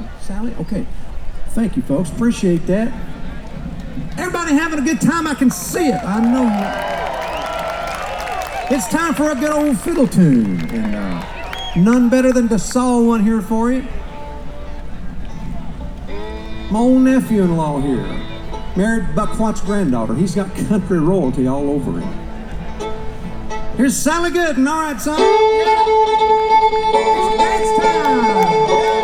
Sally? Okay. Thank you, folks. Appreciate that. Everybody having a good time? I can see it. I know you. It's time for a good old fiddle tune. And none better than to saw one here for you. My old nephew-in-law here. Married Buck Watts' granddaughter. He's got country royalty all over him. Here's Sally Gooden. All right, son. It's dance time.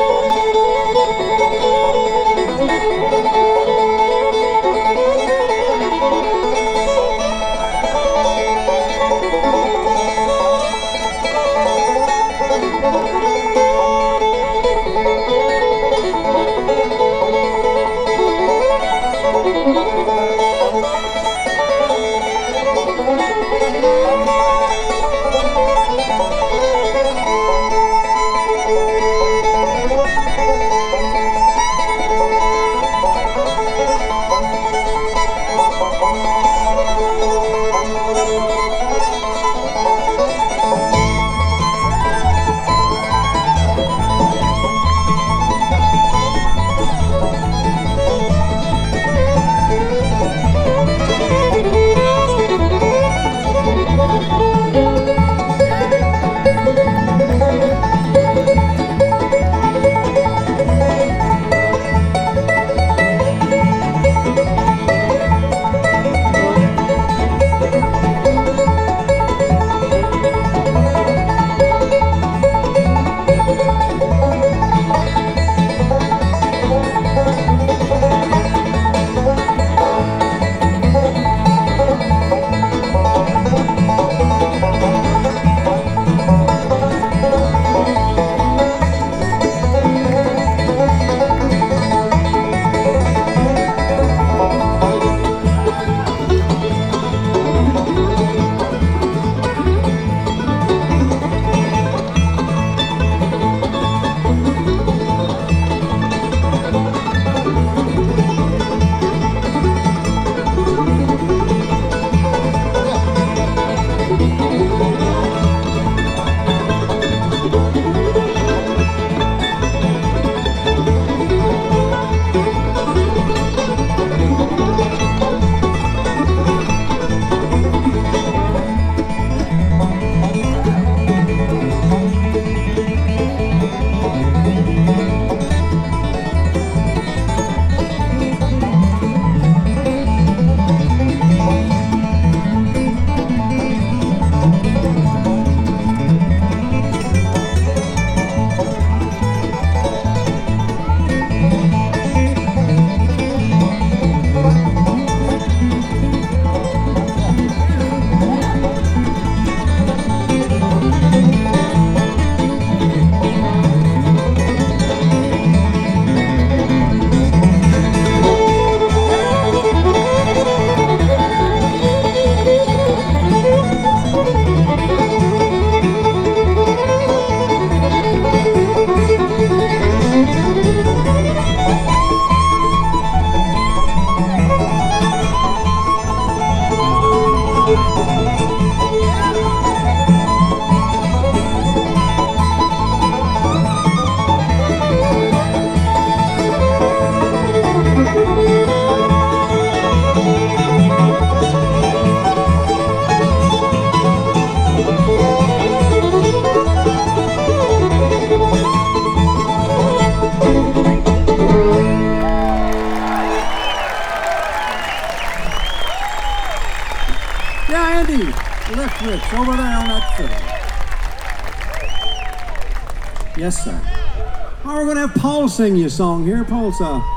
Rich, over there on that fiddle. Yes, sir. Well, we're going to have Paul sing you a song here. Paul's